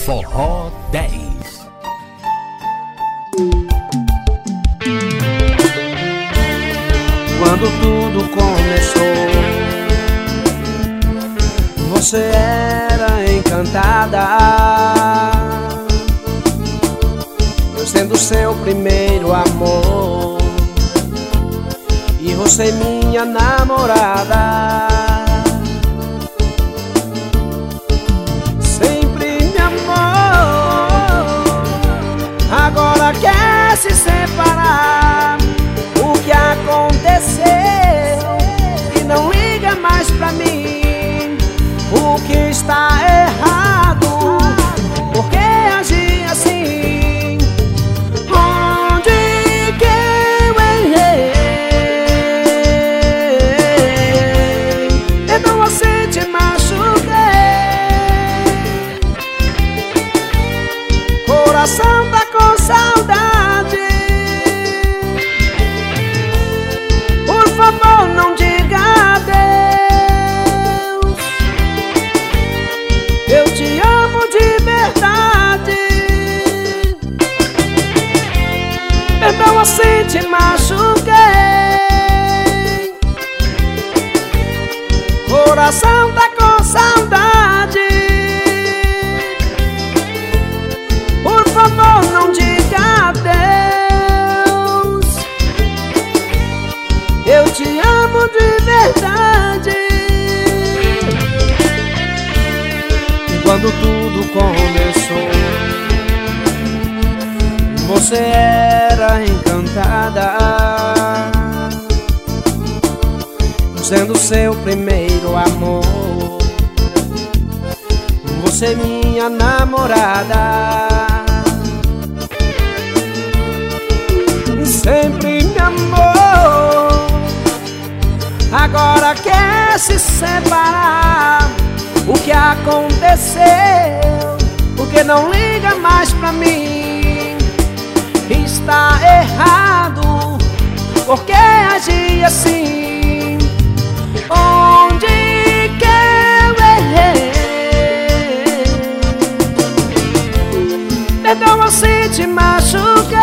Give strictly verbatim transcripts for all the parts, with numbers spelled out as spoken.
Forró dez. Quando tudo começou, você era encantada, eu sendo seu primeiro amor, e você minha namorada. Sempre me amou, agora quer se separar. O que aconteceu? E não liga mais pra mim. O que está errado? Por que agir assim? Onde que eu errei? Então você te machuquei. Coração tá com saudade. Por favor, não diga adeus. Eu te amo de verdade. Perdão, assim te machuquei. Coração tá com saudade. Por favor, não diga adeus. Eu te amo de verdade. E quando tudo começou, você era encantada, sendo seu primeiro amor, você minha namorada. Sempre me amou, agora quer se separar. O que aconteceu? Porque não liga mais pra mim. Está errado, porque agir assim? Onde que eu errei? Perdão, assim te machuquei.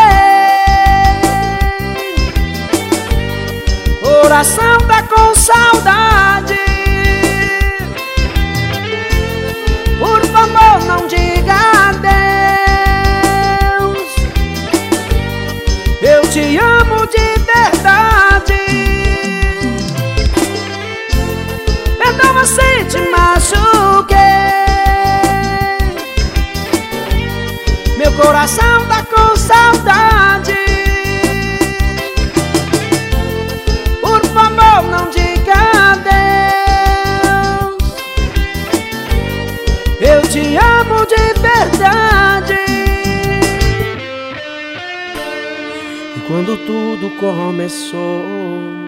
Coração tá com saudade. Por favor, não diga adeus. Eu te amo de verdade. Perdão, assim te machuquei. Meu coração tá com saudade. Por favor, não diga adeus. Eu te amo de verdade. E quando tudo começou,